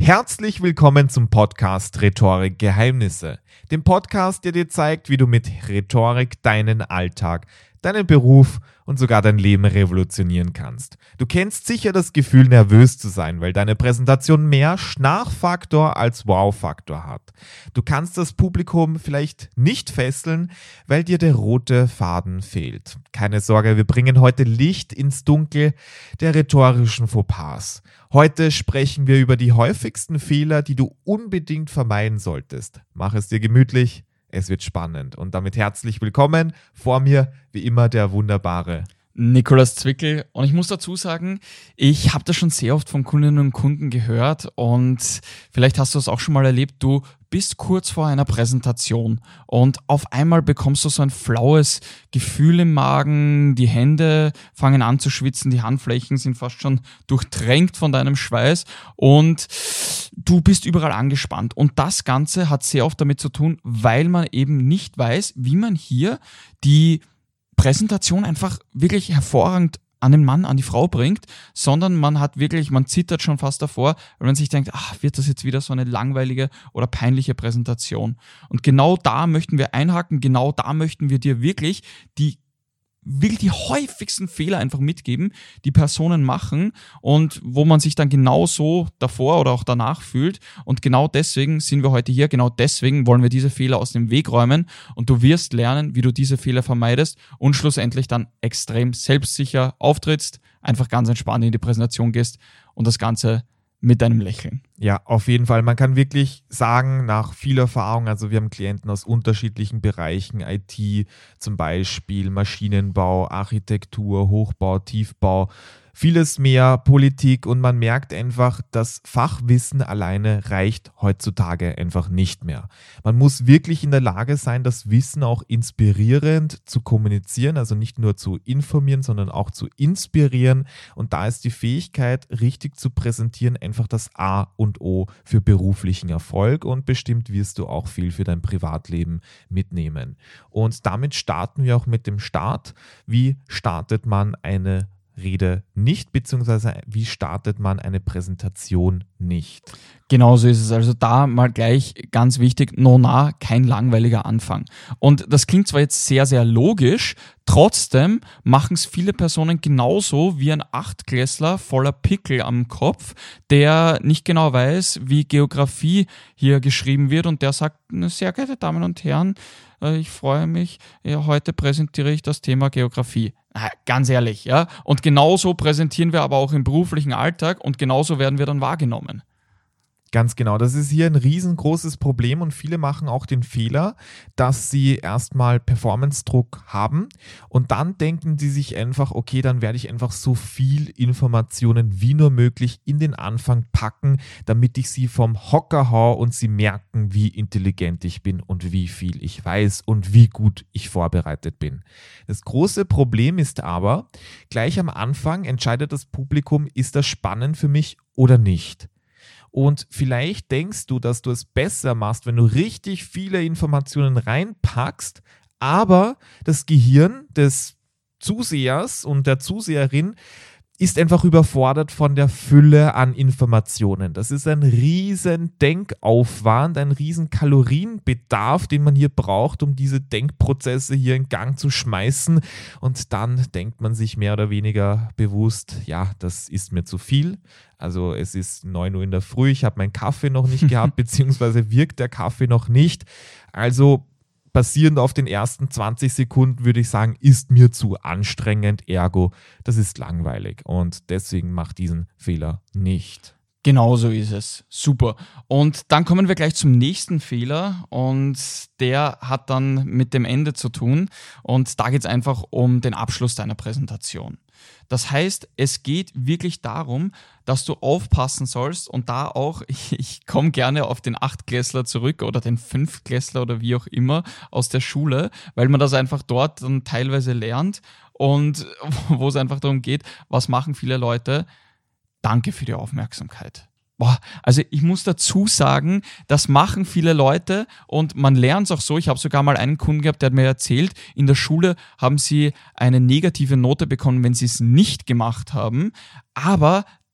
Herzlich willkommen zum Podcast Rhetorik Geheimnisse, dem Podcast, der dir zeigt, wie du mit Rhetorik deinen Alltag, deinen Beruf und sogar dein Leben revolutionieren kannst. Du kennst sicher das Gefühl, nervös zu sein, weil deine Präsentation mehr Schnarchfaktor als Wow-Faktor hat. Du kannst das Publikum vielleicht nicht fesseln, weil dir der rote Faden fehlt. Keine Sorge, wir bringen heute Licht ins Dunkel der rhetorischen Fauxpas. Heute sprechen wir über die häufigsten Fehler, die du unbedingt vermeiden solltest. Mach es dir gemütlich. Es wird spannend und damit herzlich willkommen. Vor mir, wie immer, der wunderbare Nikolaus Zwickel. Und ich muss dazu sagen, ich habe das schon sehr oft von Kundinnen und Kunden gehört und vielleicht hast du es auch schon mal erlebt, du bist kurz vor einer Präsentation und auf einmal bekommst du so ein flaues Gefühl im Magen, die Hände fangen an zu schwitzen, die Handflächen sind fast schon durchtränkt von deinem Schweiß und du bist überall angespannt. Und das Ganze hat sehr oft damit zu tun, weil man eben nicht weiß, wie man hier die Präsentation einfach wirklich hervorragend an den Mann, an die Frau bringt, sondern man zittert schon fast davor, weil man sich denkt, wird das jetzt wieder so eine langweilige oder peinliche Präsentation? Und genau da möchten wir einhaken, genau da möchten wir dir wirklich die häufigsten Fehler einfach mitgeben, die Personen machen und wo man sich dann genauso davor oder auch danach fühlt. Und genau deswegen sind wir heute hier, genau deswegen wollen wir diese Fehler aus dem Weg räumen und du wirst lernen, wie du diese Fehler vermeidest und schlussendlich dann extrem selbstsicher auftrittst, einfach ganz entspannt in die Präsentation gehst und das Ganze mit deinem Lächeln. Ja, auf jeden Fall. Man kann wirklich sagen, nach viel Erfahrung, also wir haben Klienten aus unterschiedlichen Bereichen, IT zum Beispiel, Maschinenbau, Architektur, Hochbau, Tiefbau, vieles mehr, Politik und man merkt einfach, das Fachwissen alleine reicht heutzutage einfach nicht mehr. Man muss wirklich in der Lage sein, das Wissen auch inspirierend zu kommunizieren, also nicht nur zu informieren, sondern auch zu inspirieren und da ist die Fähigkeit, richtig zu präsentieren, einfach das A und O für beruflichen Erfolg und bestimmt wirst du auch viel für dein Privatleben mitnehmen. Und damit starten wir auch mit dem Start. Wie startet man eine Rede nicht, beziehungsweise wie startet man eine Präsentation nicht? Genau so ist es. Also da mal gleich ganz wichtig, kein langweiliger Anfang. Und das klingt zwar jetzt sehr, sehr logisch, trotzdem machen es viele Personen genauso wie ein Achtklässler voller Pickel am Kopf, der nicht genau weiß, wie Geografie hier geschrieben wird und der sagt, sehr geehrte Damen und Herren, ich freue mich, heute präsentiere ich das Thema Geografie. Ganz ehrlich, ja. Und genauso präsentieren wir aber auch im beruflichen Alltag und genauso werden wir dann wahrgenommen. Ganz genau, das ist hier ein riesengroßes Problem und viele machen auch den Fehler, dass sie erstmal Performance-Druck haben und dann denken sie sich einfach, okay, dann werde ich einfach so viel Informationen wie nur möglich in den Anfang packen, damit ich sie vom Hocker hau und sie merken, wie intelligent ich bin und wie viel ich weiß und wie gut ich vorbereitet bin. Das große Problem ist aber, gleich am Anfang entscheidet das Publikum, ist das spannend für mich oder nicht. Und vielleicht denkst du, dass du es besser machst, wenn du richtig viele Informationen reinpackst, aber das Gehirn des Zusehers und der Zuseherin ist einfach überfordert von der Fülle an Informationen. Das ist ein riesen Denkaufwand, ein riesen Kalorienbedarf, den man hier braucht, um diese Denkprozesse hier in Gang zu schmeißen. Und dann denkt man sich mehr oder weniger bewusst, ja, das ist mir zu viel. Also es ist 9 Uhr in der Früh, ich habe meinen Kaffee noch nicht gehabt, beziehungsweise wirkt der Kaffee noch nicht. Also basierend auf den ersten 20 Sekunden würde ich sagen, ist mir zu anstrengend, ergo, das ist langweilig und deswegen mach diesen Fehler nicht. Genau so ist es. Super. Und dann kommen wir gleich zum nächsten Fehler und der hat dann mit dem Ende zu tun und da geht es einfach um den Abschluss deiner Präsentation. Das heißt, es geht wirklich darum, dass du aufpassen sollst und da auch, ich komme gerne auf den Achtklässler zurück oder den Fünftklässler oder wie auch immer aus der Schule, weil man das einfach dort dann teilweise lernt und wo es einfach darum geht, was machen viele Leute? Danke für die Aufmerksamkeit. Also ich muss dazu sagen, das machen viele Leute und man lernt es auch so. Ich habe sogar mal einen Kunden gehabt, der hat mir erzählt, in der Schule haben sie eine negative Note bekommen, wenn sie es nicht gemacht haben. Aber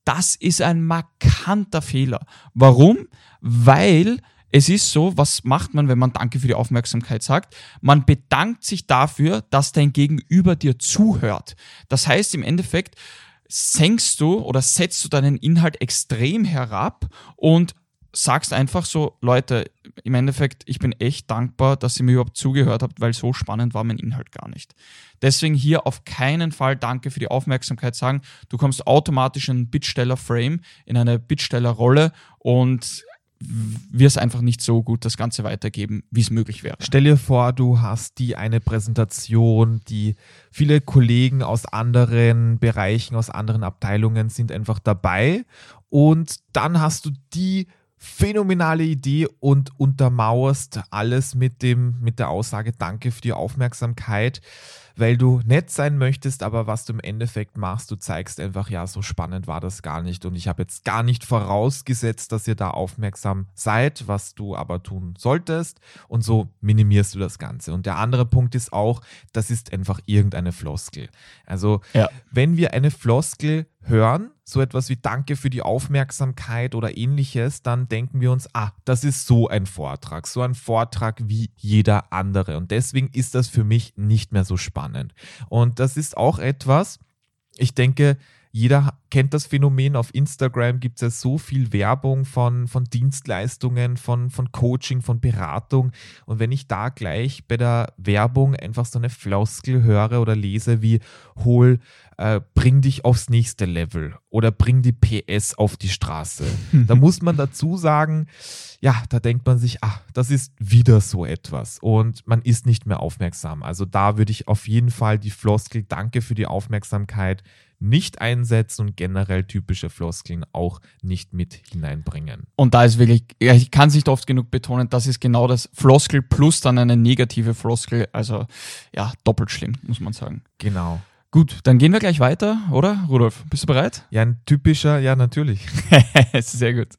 Das ist ein markanter Fehler. Warum? Weil es ist so, was macht man, wenn man Danke für die Aufmerksamkeit sagt? Man bedankt sich dafür, dass dein Gegenüber dir zuhört. Das heißt, im Endeffekt senkst du oder setzt du deinen Inhalt extrem herab und sagst einfach so, Leute, im Endeffekt, ich bin echt dankbar, dass ihr mir überhaupt zugehört habt, weil so spannend war mein Inhalt gar nicht. Deswegen hier auf keinen Fall Danke für die Aufmerksamkeit sagen. Du kommst automatisch in einen Bittsteller-Frame, in eine Bittsteller-Rolle und wirst einfach nicht so gut das Ganze weitergeben, wie es möglich wäre. Stell dir vor, du hast eine Präsentation, die viele Kollegen aus anderen Bereichen, aus anderen Abteilungen sind einfach dabei und dann hast du die phänomenale Idee und untermauerst alles mit der Aussage Danke für die Aufmerksamkeit, weil du nett sein möchtest, aber was du im Endeffekt machst, du zeigst einfach, ja, so spannend war das gar nicht und ich habe jetzt gar nicht vorausgesetzt, dass ihr da aufmerksam seid, was du aber tun solltest und so minimierst du das Ganze. Und der andere Punkt ist auch, das ist einfach irgendeine Floskel. Also wenn wir eine Floskel hören, so etwas wie Danke für die Aufmerksamkeit oder ähnliches, dann denken wir uns, das ist so ein Vortrag wie jeder andere und deswegen ist das für mich nicht mehr so spannend. Und das ist auch etwas, ich denke, jeder kennt das Phänomen, auf Instagram gibt es ja so viel Werbung von Dienstleistungen, von Coaching, von Beratung und wenn ich da gleich bei der Werbung einfach so eine Floskel höre oder lese wie bring dich aufs nächste Level oder bring die PS auf die Straße, da muss man dazu sagen, ja, da denkt man sich, das ist wieder so etwas und man ist nicht mehr aufmerksam. Also da würde ich auf jeden Fall die Floskel Danke für die Aufmerksamkeit nicht einsetzen und generell typische Floskeln auch nicht mit hineinbringen. Und da ist wirklich, ich kann es nicht oft genug betonen, das ist genau das Floskel plus dann eine negative Floskel, also ja, doppelt schlimm, muss man sagen. Genau. Gut, dann gehen wir gleich weiter, oder? Rudolf, bist du bereit? Ja, ein typischer, ja, natürlich. Sehr gut.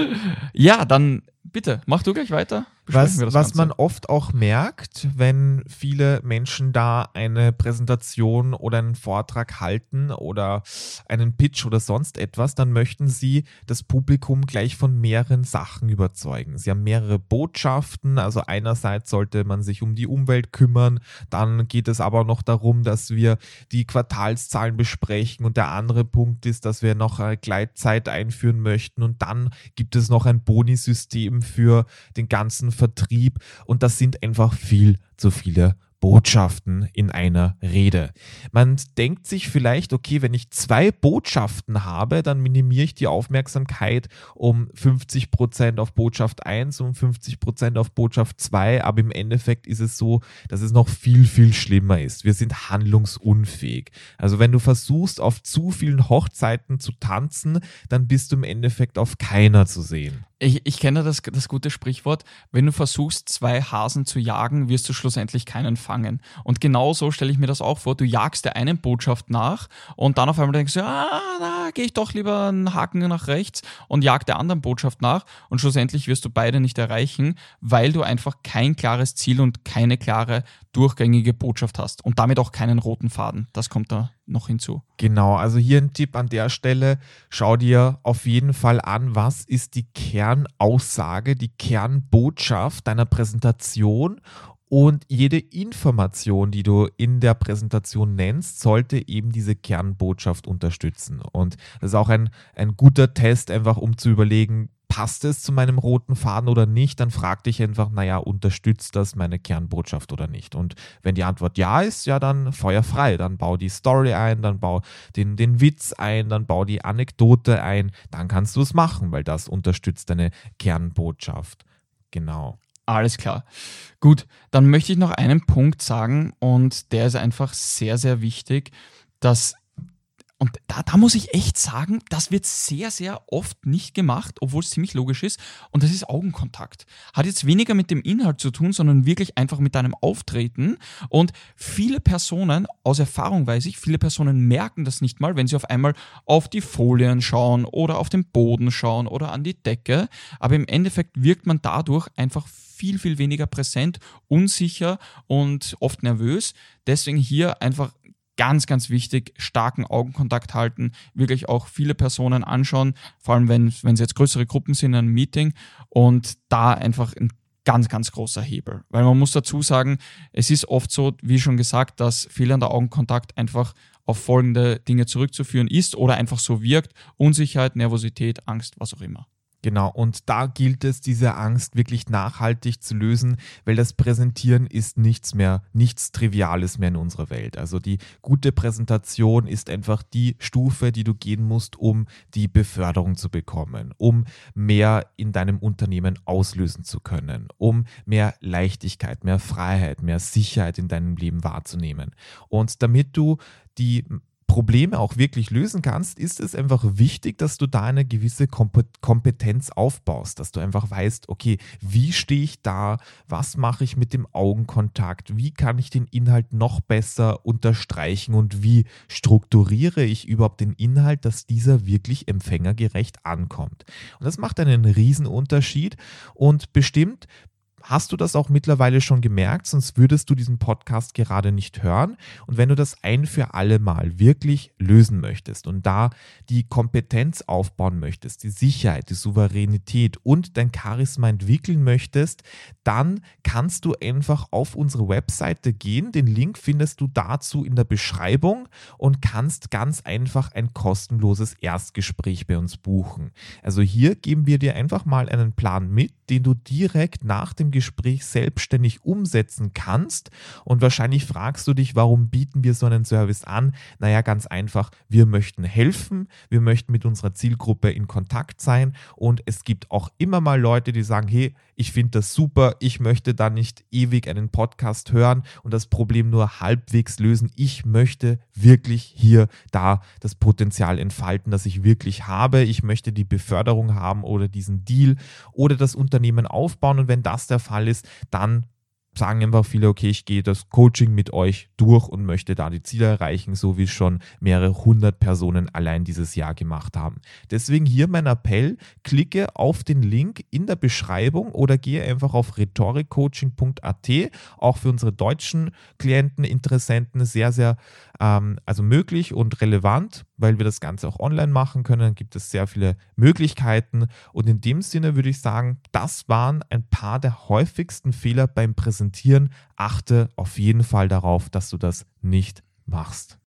Ja, dann bitte, mach du gleich weiter. Was man oft auch merkt, wenn viele Menschen da eine Präsentation oder einen Vortrag halten oder einen Pitch oder sonst etwas, dann möchten sie das Publikum gleich von mehreren Sachen überzeugen. Sie haben mehrere Botschaften, also einerseits sollte man sich um die Umwelt kümmern, dann geht es aber noch darum, dass wir die Quartalszahlen besprechen und der andere Punkt ist, dass wir noch eine Gleitzeit einführen möchten und dann gibt es noch ein Bonisystem für den ganzen Vertrieb und das sind einfach viel zu viele Botschaften in einer Rede. Man denkt sich vielleicht, okay, wenn ich 2 Botschaften habe, dann minimiere ich die Aufmerksamkeit um 50% auf Botschaft 1 und 50% auf Botschaft 2, aber im Endeffekt ist es so, dass es noch viel, viel schlimmer ist. Wir sind handlungsunfähig. Also wenn du versuchst, auf zu vielen Hochzeiten zu tanzen, dann bist du im Endeffekt auf keiner zu sehen. Ich kenne das gute Sprichwort, wenn du versuchst, 2 Hasen zu jagen, wirst du schlussendlich keinen fangen. Und genau so stelle ich mir das auch vor. Du jagst der einen Botschaft nach und dann auf einmal denkst du, da gehe ich doch lieber einen Haken nach rechts und jag der anderen Botschaft nach und schlussendlich wirst du beide nicht erreichen, weil du einfach kein klares Ziel und keine klare durchgängige Botschaft hast und damit auch keinen roten Faden. Das kommt da noch hinzu. Genau, also hier ein Tipp an der Stelle, schau dir auf jeden Fall an, was ist die Kernaussage, die Kernbotschaft deiner Präsentation und jede Information, die du in der Präsentation nennst, sollte eben diese Kernbotschaft unterstützen. Und das ist auch ein guter Test, einfach um zu überlegen, passt es zu meinem roten Faden oder nicht, dann frag dich einfach, unterstützt das meine Kernbotschaft oder nicht? Und wenn die Antwort ja ist, ja dann Feuer frei, dann bau die Story ein, dann bau den Witz ein, dann bau die Anekdote ein, dann kannst du es machen, weil das unterstützt deine Kernbotschaft. Genau. Alles klar. Gut, dann möchte ich noch einen Punkt sagen und der ist einfach sehr, sehr wichtig, und da muss ich echt sagen, das wird sehr, sehr oft nicht gemacht, obwohl es ziemlich logisch ist. Und das ist Augenkontakt. Hat jetzt weniger mit dem Inhalt zu tun, sondern wirklich einfach mit deinem Auftreten. Und viele Personen, aus Erfahrung weiß ich, viele Personen merken das nicht mal, wenn sie auf einmal auf die Folien schauen oder auf den Boden schauen oder an die Decke. Aber im Endeffekt wirkt man dadurch einfach viel, viel weniger präsent, unsicher und oft nervös. Deswegen hier einfach ganz, ganz wichtig, starken Augenkontakt halten, wirklich auch viele Personen anschauen, vor allem wenn es jetzt größere Gruppen sind in einem Meeting, und da einfach ein ganz, ganz großer Hebel. Weil man muss dazu sagen, es ist oft so, wie schon gesagt, dass fehlender Augenkontakt einfach auf folgende Dinge zurückzuführen ist oder einfach so wirkt: Unsicherheit, Nervosität, Angst, was auch immer. Genau, und da gilt es, diese Angst wirklich nachhaltig zu lösen, weil das Präsentieren ist nichts Triviales mehr in unserer Welt. Also die gute Präsentation ist einfach die Stufe, die du gehen musst, um die Beförderung zu bekommen, um mehr in deinem Unternehmen auslösen zu können, um mehr Leichtigkeit, mehr Freiheit, mehr Sicherheit in deinem Leben wahrzunehmen. Und damit du die Probleme auch wirklich lösen kannst, ist es einfach wichtig, dass du da eine gewisse Kompetenz aufbaust, dass du einfach weißt, okay, wie stehe ich da, was mache ich mit dem Augenkontakt, wie kann ich den Inhalt noch besser unterstreichen und wie strukturiere ich überhaupt den Inhalt, dass dieser wirklich empfängergerecht ankommt. Und das macht einen riesen Unterschied, und bestimmt hast du das auch mittlerweile schon gemerkt, sonst würdest du diesen Podcast gerade nicht hören. Und wenn du das ein für alle Mal wirklich lösen möchtest und da die Kompetenz aufbauen möchtest, die Sicherheit, die Souveränität und dein Charisma entwickeln möchtest, dann kannst du einfach auf unsere Webseite gehen. Den Link findest du dazu in der Beschreibung und kannst ganz einfach ein kostenloses Erstgespräch bei uns buchen. Also hier geben wir dir einfach mal einen Plan mit, den du direkt nach dem Gespräch selbstständig umsetzen kannst. Und wahrscheinlich fragst du dich, warum bieten wir so einen Service an? Naja, ganz einfach, wir möchten helfen, wir möchten mit unserer Zielgruppe in Kontakt sein, und es gibt auch immer mal Leute, die sagen, hey, ich finde das super, ich möchte da nicht ewig einen Podcast hören und das Problem nur halbwegs lösen. Ich möchte wirklich hier da das Potenzial entfalten, das ich wirklich habe. Ich möchte die Beförderung haben oder diesen Deal oder das Unternehmen aufbauen, und wenn das der Fall ist, dann sagen einfach viele, okay, ich gehe das Coaching mit euch durch und möchte da die Ziele erreichen, so wie es schon mehrere hundert Personen allein dieses Jahr gemacht haben. Deswegen hier mein Appell: Klicke auf den Link in der Beschreibung oder gehe einfach auf rhetorikcoaching.at. Auch für unsere deutschen Klienten, Interessenten sehr, sehr also möglich und relevant, weil wir das Ganze auch online machen können. Dann gibt es sehr viele Möglichkeiten, und in dem Sinne würde ich sagen, das waren ein paar der häufigsten Fehler beim Präsentieren. Achte auf jeden Fall darauf, dass du das nicht machst.